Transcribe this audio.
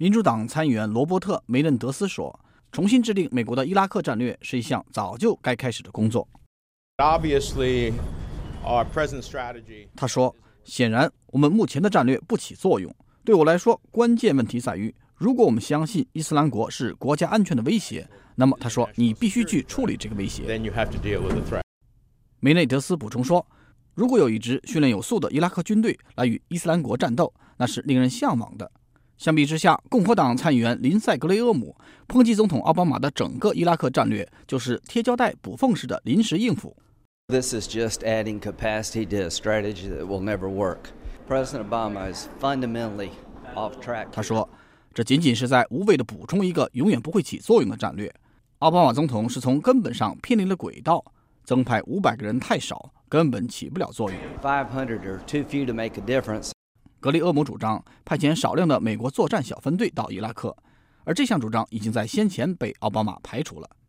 民主党参议员罗伯特·梅嫩德斯说，重新制定美国的伊拉克战略是一项早就该开始的工作。他说，显然我们目前的战略不起作用。对我来说，关键问题在于，如果我们相信伊斯兰国是国家安全的威胁，那么他说你必须去处理这个威胁。梅内德斯补充说，如果有一支训练有素的伊拉克军队来与伊斯兰国战斗，那是令人向往的。相比之下，共和党参议员林赛·格雷厄姆抨击总统奥巴马的整个伊拉克战略就是贴胶带补缝式的临时应付。 This is just adding capacity to a strategy that will never work. President Obama is fundamentally off track. 他说，这仅仅是在无谓地补充一个永远不会起作用的战略。奥巴马总统是从根本上偏离了轨道，增派500个人太少，根本起不了作用。 500 are too few to make a difference. 格雷厄姆主张派遣少量的美国作战小分队到伊拉克，而这项主张已经在先前被奥巴马排除了。